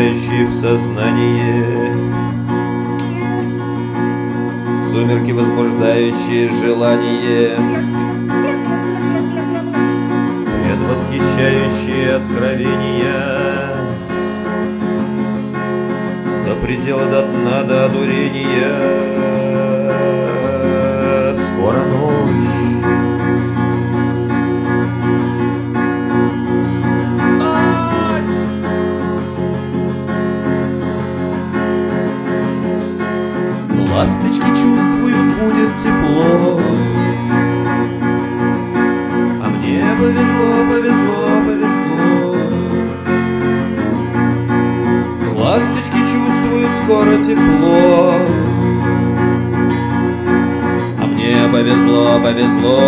проникающие в сознание, сумерки, возбуждающие желание, предвосхищающие откровения, до предела, до дна, до одурения. Скоро ночь. Ласточки чувствуют, будет тепло, а мне повезло, повезло, повезло. Ласточки чувствуют, скоро тепло, а мне повезло, повезло.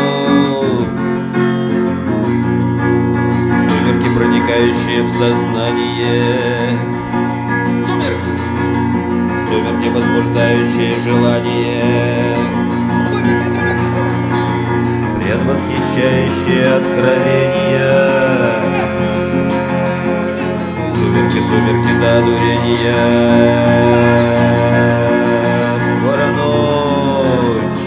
Сумерки, проникающие в сознание, сумерки, возбуждающие желание, предвосхищающие откровения, сумерки, сумерки до одурения. Скоро ночь.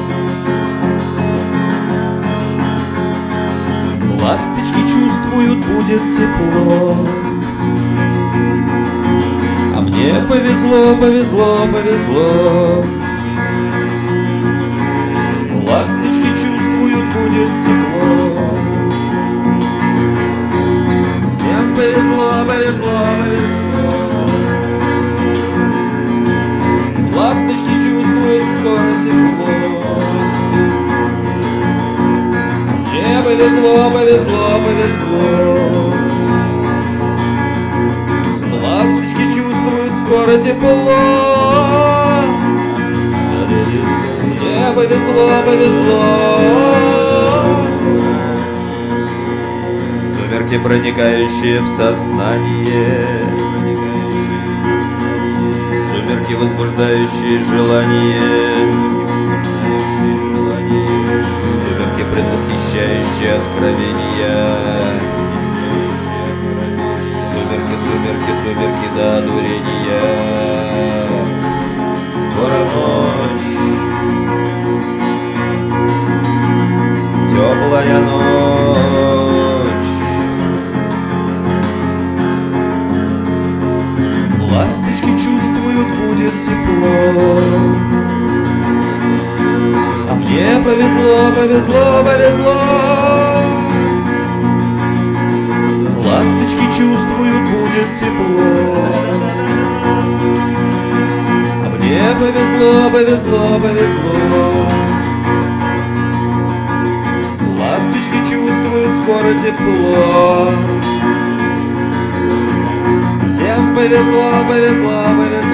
Ласточки чувствуют, будет тепло, а мне повезло, повезло, повезло. Ласточки чувствуют, будет тепло. Всем повезло, повезло, повезло. Ласточки чувствуют, скоро тепло. Мне повезло, повезло, повезло. Ласточки чувствуют, скоро тепло. Мне повезло, повезло. Сумерки, проникающие в сознание, сумерки, возбуждающие желание, сумерки, предвосхищающие откровения, сумерки, сумерки, сумерки до одурения. Скоро ночь, теплая ночь. Ласточки чувствуют, будет тепло, а мне повезло, повезло, повезло. Ласточки чувствуют, будет тепло, а мне повезло, повезло, повезло. Ласточки чувствуют, скоро тепло. Всем повезло, повезло, повезло.